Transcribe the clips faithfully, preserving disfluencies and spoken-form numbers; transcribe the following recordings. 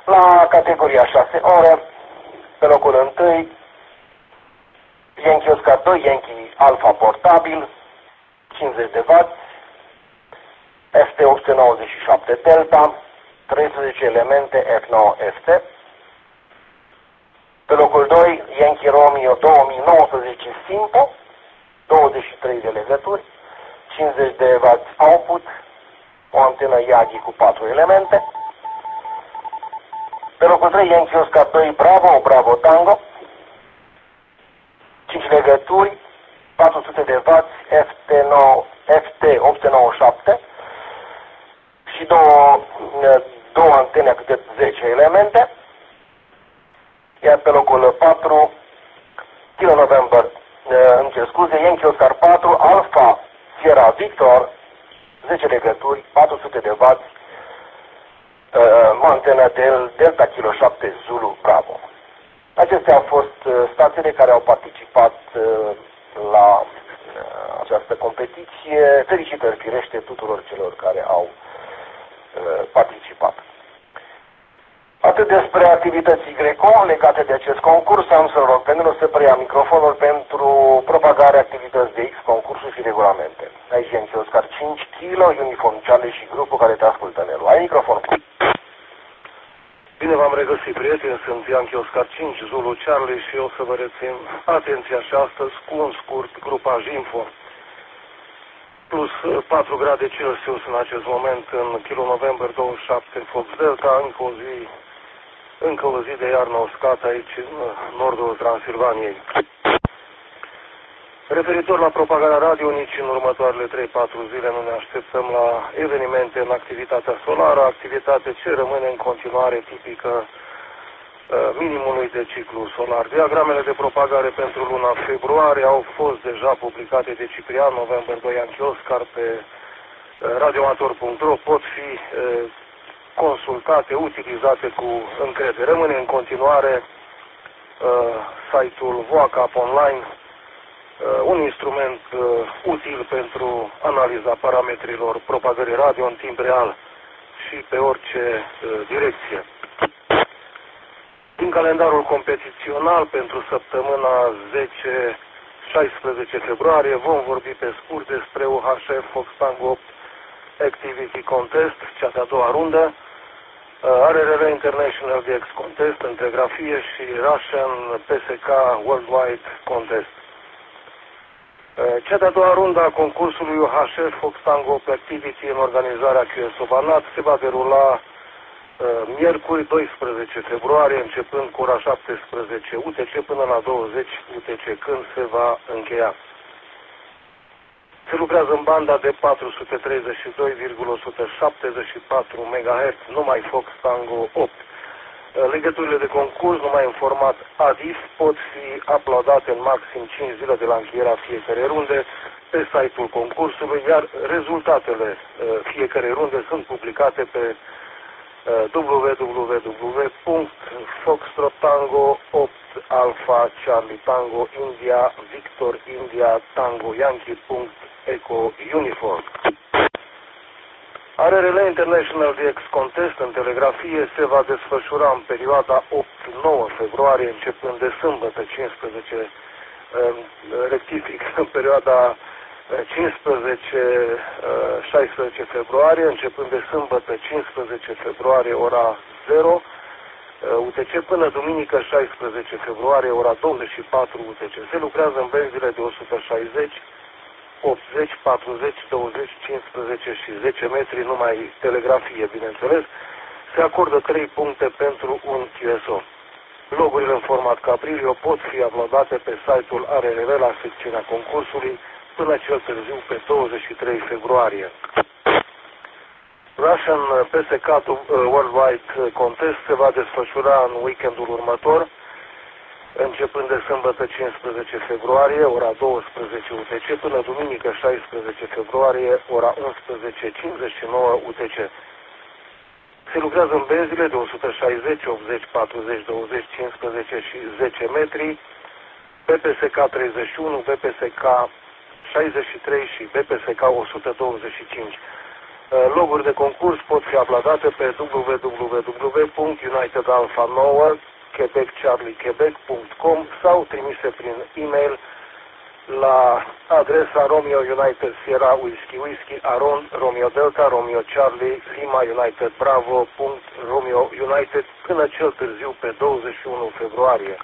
La categoria șase ore, pe locul întâi, Yankee Oscar doi, Yankee Alpha portabil, cincizeci de watt, F T opt sute nouăzeci și șapte Delta, treisprezece elemente F nouă F T. Pe locul doi, Yankee Romeo două mii nouăsprezece Simpo, douăzeci și trei de legături, cincizeci de watt output, o antenă Yagi cu patru elemente. Pe locul trei, Yankee Oscar doi Bravo, Bravo Tango, cinci legături, patru sute de watt, F T opt sute nouăzeci și șapte și două, două antene câte zece elemente. Iar pe locul patru, Kilo November, îmi cer scuze, Yankee Oscar patru, Alpha Sierra Victor, zece legături, patru sute de watt, antena del Delta Kilo șapte Zulu Bravo. Acestea au fost stațiile care au participat la această competiție. Felicitări firește tuturor celor care au participat. Atât despre activității Greco legate de acest concurs. Am să rog pe mine să preia microfonul pentru propagarea activități de X, concursuri și regulamente. Aici Yankee Oscar cinci, Kilo, Uniform Charlie și grupul care te ascultă, Nelu. Ai microfonul. Bine v-am regăsit, prieteni, sunt Yankee Oscar cinci, Zulu Charlie și eu să vă rețin atenția și astăzi cu un scurt grupaj info. Plus patru grade Celsius în acest moment în Kilo November douăzeci și șapte Fox Delta, încă o zi, încă o zi de iarnă uscată aici în nordul Transilvaniei. Referitor la propagarea radio, nici în următoarele trei patru zile nu ne așteptăm la evenimente în activitatea solară, activitate ce rămâne în continuare tipică uh, minimului de ciclu solar. Diagramele de propagare pentru luna februarie au fost deja publicate de Ciprian, November doi Yankee Oscar pe uh, radioamator punct ro, pot fi uh, consultate, utilizate cu încredere. Rămâne în continuare uh, site-ul VoaCap Online, Uh, un instrument uh, util pentru analiza parametrilor propagării radio în timp real și pe orice uh, direcție. Din calendarul competițional pentru săptămâna zece șaisprezece februarie vom vorbi pe scurt despre U H F Fox Tango opt Activity Contest, cea de-a doua rundă, uh, R R L International D X Contest în telegrafie și Russian P S K Worldwide Contest. Cea de-a doua rundă a concursului U H F Fox Tango opt Activity în organizarea Q S O Banat se va derula uh, miercuri doisprezece februarie, începând cu ora șaptesprezece U T C până la douăzeci U T C, când se va încheia. Se lucrează în banda de patru sute treizeci și doi virgulă o sută șaptezeci și patru megahertz, numai Fox Tango opt. Legăturile de concurs, numai în format A D I F, pot fi uploadate în maxim cinci zile de la încheierea fiecarei runde pe site-ul concursului, iar rezultatele fiecarei runde sunt publicate pe w w w punct foxtrot tango opt alpha charlie tango india victor india tango yankee punct eco uniform. R R L International D X Contest în telegrafie se va desfășura în perioada opt nouă februarie, începând de sâmbătă cincisprezece, rectific, în perioada cincisprezece șaisprezece februarie, începând de sâmbătă cincisprezece februarie ora zero U T C până duminică șaisprezece februarie ora douăzeci și patru U T C. Se lucrează în benzile de o sută șaizeci, optzeci, patruzeci, douăzeci, cincisprezece și zece metri, numai telegrafie, bineînțeles. Se acordă trei puncte pentru un Q S O. Logurile în format Caprilio pot fi uploadate pe site-ul R R L la secțiunea concursului până cel târziu pe douăzeci și trei februarie. Russian P S K Worldwide Contest se va desfășura în weekendul următor, începând de sâmbătă cincisprezece februarie, ora douăsprezece U T C, până duminică șaisprezece februarie, ora unsprezece cincizeci și nouă U T C. Se lucrează în benzile de o sută șaizeci, optzeci, patruzeci, douăzeci, cincisprezece și zece metri, B P S K treizeci și unu, B P S K șaizeci și trei și B P S K o sută douăzeci și cinci. Loguri de concurs pot fi uploadate pe w w w punct united alpha nouă quebec charlie quebec punct com sau trimise prin e-mail la adresa Romeo United Sierra Whiskey Whiskey Aron Romeo Delta Romeo Charlie Lima United Bravo punct Romeo United până cel târziu pe douăzeci și unu februarie.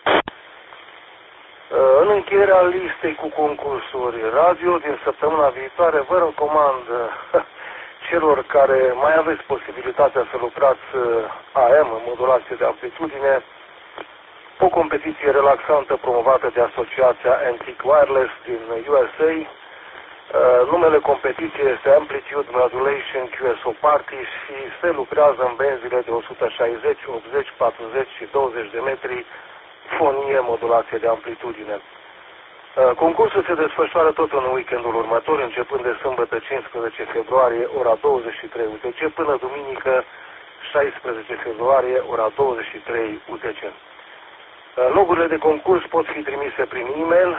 În încheierea listei cu concursuri radio din săptămâna viitoare vă recomand celor care mai aveți posibilitatea să lucrați A M, în modulație de amplitudine, o competiție relaxantă promovată de asociația Antique Wireless din U S A. Numele competiției este Amplitude Modulation Q S O Party și se lucrează în benzile de o sută șaizeci, optzeci, patruzeci și douăzeci de metri, fonie, modulație de amplitudine. Concursul se desfășoară tot în weekendul următor, începând de sâmbătă cincisprezece februarie, ora douăzeci și trei U T C, până duminică șaisprezece februarie, ora douăzeci și trei U T C. Logurile de concurs pot fi trimise prin e-mail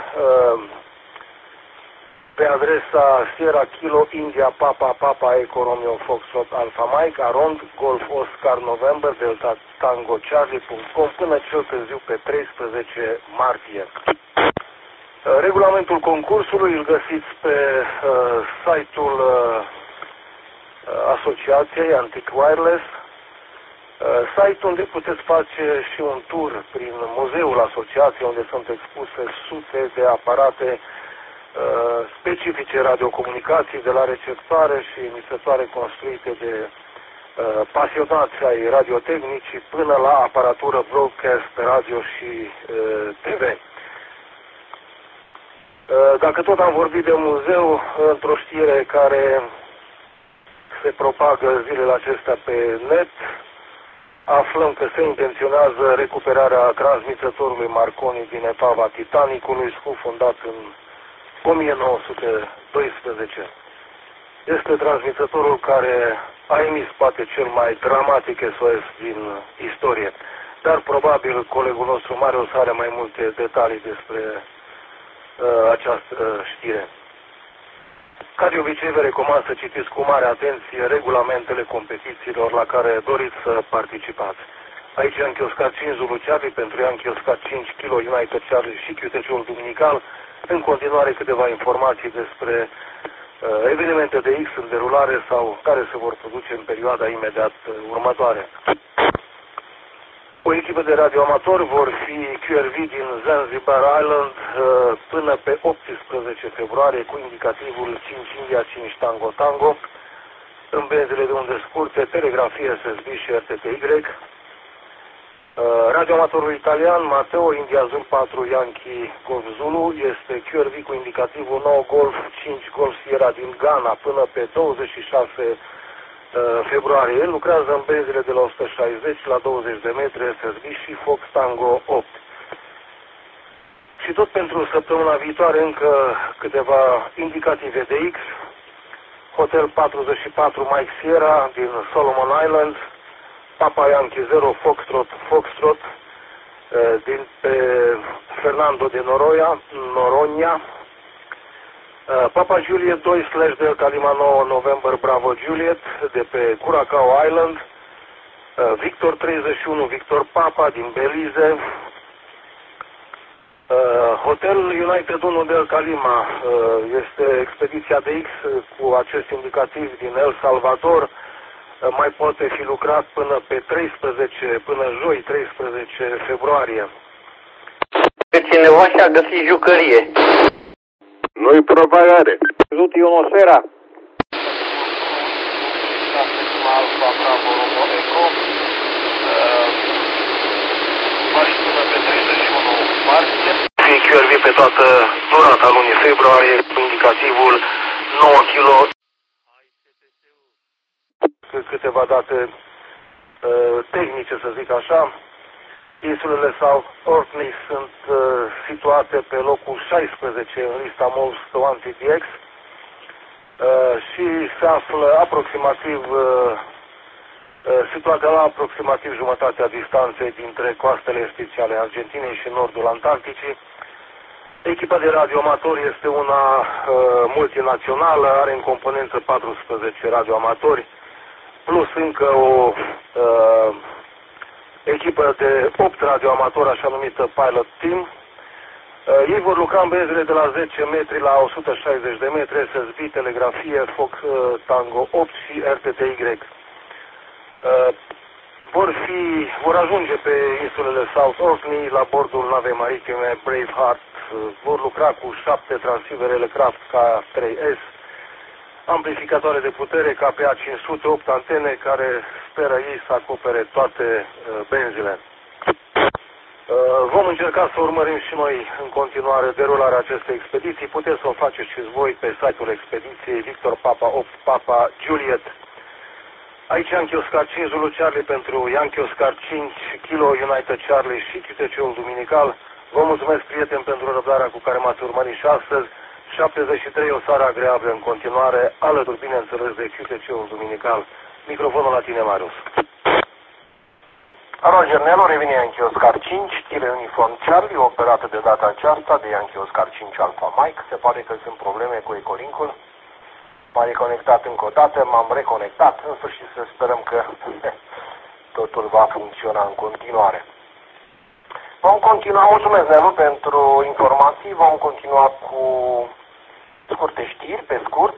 pe adresa Sierra Kilo India Papa Papa Eco Romeo Foxtrot Alpha Mike Arond Golf Oscar November Delta Tango Charlie punct com până cel târziu pe treisprezece martie. Regulamentul concursului îl găsiți pe uh, site-ul uh, asociației Antique Wireless, uh, site unde puteți face și un tur prin muzeul asociației, unde sunt expuse sute de aparate uh, specifice radiocomunicații, de la receptoare și emițătoare construite de uh, pasionați ai radiotehnicii până la aparatură broadcast, radio și uh, T V. Dacă tot am vorbit de muzeu, într-o știre care se propagă zilele acestea pe net, aflăm că se intenționează recuperarea transmițătorului Marconi din epava Titanicului, scufundat în o mie nouă sute doisprezece. Este transmițătorul care a emis poate cel mai dramatic S O S din istorie, dar probabil colegul nostru Marius are mai multe detalii despre această știre. Ca de obicei, vă recomand să citiți cu mare atenție regulamentele competițiilor la care doriți să participați. Aici am chioscat cinci Zulu Charlie, pentru ea am chioscat cinci Kilo United Charlie și Q T C-ul duminical. În continuare câteva informații despre uh, evenimente de X în derulare sau care se vor produce în perioada imediat uh, următoare. O echipă de radioamatori vor fi Q R V din Zanzibar Island până pe optsprezece februarie cu indicativul cinci India cinci Tango Tango în benzile de unde scurte, telegrafie S S B și R T T Y. Radioamatorul italian Matteo India Zul patru Yankee Golf Zulu este Q R V cu indicativul nouă Golf cinci Golf Sierra din Ghana până pe douăzeci și șase februarie. El lucrează în benzile de la o sută șaizeci la douăzeci de metri S S B și Fox Tango opt. Și tot pentru săptămâna viitoare încă câteva indicative de X. Hotel patruzeci și patru Mike Sierra din Solomon Island, Papa Yankee zero Foxtrot Foxtrot din pe Fernando de Noroia, Noronha, Papa Juliet doi slash Delta Lima nouă November Bravo Juliet de pe Curacao Island, Victor treizeci și unu Victor Papa din Belize, Hotel United unu Delta Lima este expediția de X cu acest indicativ din El Salvador, mai poate fi lucrat până pe treisprezece, până joi treisprezece februarie. Pe cineva și-a găsit jucărie. Nu-i propagare. Văzut ionosfera. Alfa Bravo Romeo Eco. Valid până pe treizeci și unu martie. Fi Q R V pe toată durata lunii februarie cu indicativul nouă Kilo. Câteva date uh, tehnice, să zic așa. Insulele South Orkney sunt uh, situate pe locul șaisprezece în lista Most Wanted D X uh, și se află aproximativ uh, uh, situate la aproximativ jumătatea distanței dintre coastele estice ale Argentinei și nordul Antarcticii. Echipa de radioamatori este una uh, multinațională, are în componență paisprezece radioamatori, plus încă o uh, echipă de opt radioamatori, așa numită Pilot Team. Uh, ei vor lucra în benzile de la zece metri la o sută șaizeci de metri, S S B, telegrafie, Fox uh, Tango opt și R T T Y. Uh, vor, fi, vor ajunge pe insulele South Orkney la bordul navei maritime Braveheart. Uh, vor lucra cu șapte transceivere Kraft K trei S, amplificatoare de putere K P A cinci sute, opt antene care speră ei să acopere toate uh, benzile. Uh, vom încerca să urmărim și noi în continuare derularea acestei expediții. Puteți să o faceți și voi pe site-ul expediției Victor Papa opt Papa Juliet. Aici Yankee Oscar cinci Zulu Charlie pentru Yankee Oscar cinci Kilo United Charlie și Q T C-ul duminical. Vă mulțumesc, prieteni, pentru răbdarea cu care m-ați urmărit și astăzi. șaptezeci și trei, o seară agreabilă în continuare, alături, bineînțeles, de Q T C-ul duminical. Microfonul la tine, Marius. Roger Nelu, revine Yankee Oscar cinci, Kilo Uniform Charlie, operată de data aceasta de Yankee Oscar cinci Alpha Mike. Se pare că sunt probleme cu Ecolincul. M-a reconectat încă o dată, m-am reconectat, în sfârșit să sperăm că totul va funcționa în continuare. Vom continua, mulțumesc Nelu pentru informații, vom continua cu scurte știri, pe scurt.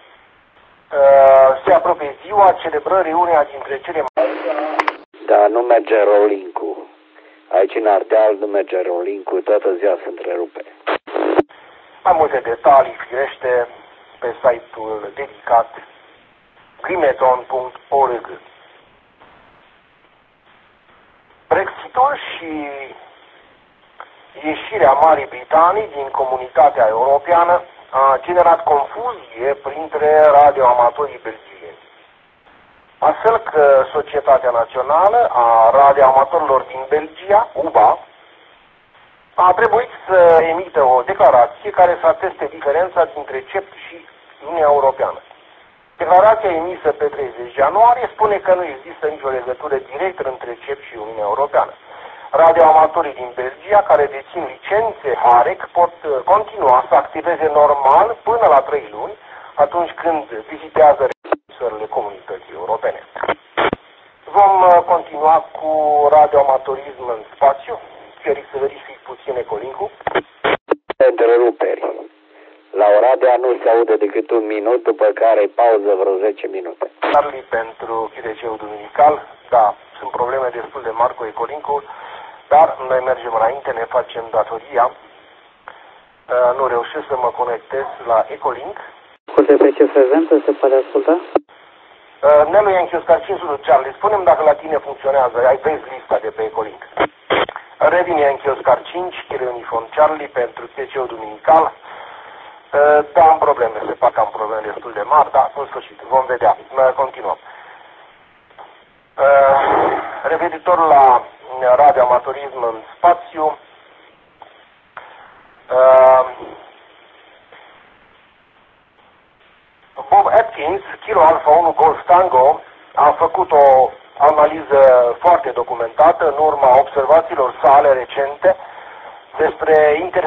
Se apropie ziua celebrării uneia dintre cele mai... Da, nu merge rolling-ul. Aici în Ardeal nu merge rolling-ul, toată ziua se întrerupe. Mai multe detalii, firește, pe site-ul dedicat grimeton punct org. Brexitul și ieșirea Marii Britanii din comunitatea europeană a generat confuzie printre radioamatorii belgieni. Astfel că Societatea Națională a Radioamatorilor din Belgia, U B A, a trebuit să emită o declarație care să ateste diferența dintre C E P și Uniunea Europeană. Declarația emisă pe treizeci ianuarie spune că nu există nicio legătură directă între C E P și Uniunea Europeană. Radioamatorii din Belgia care dețin licențe H A R E C pot continua să activeze normal până la trei luni, atunci când vizitează țările comunității europene. Vom continua cu radioamatorism în spațiu. Feric să verific puțin Ecolincul. Întreruperi. La Oradea nu se aude decât un minut, după care pauză vreo zece minute. Charlie pentru Q T C-ul duminical. Da, sunt probleme destul de mari cu Ecolincul, dar noi mergem înainte, ne facem datoria. Uh, nu reușesc să mă conectez la Ecolink. Cu de pe ce frecvență se poate asculta? Uh, Nelu Yankee Oscar cinci Zulu Charlie, spune-mi dacă la tine funcționează, ai vezi lista de pe Ecolink. Revine Yankee Oscar cinci, Kilo Uniform Charlie pentru Q T C-ul duminical. Uh, da, am probleme, se fac am probleme destul de mari, dar în sfârșit, vom vedea. Uh, continuăm. Uh, referitor la radioamatorism în spațiu, uh, Bob Atkins, Kilo Alpha unu Golf Tango, a făcut o analiză foarte documentată în urma observațiilor sale recente despre inter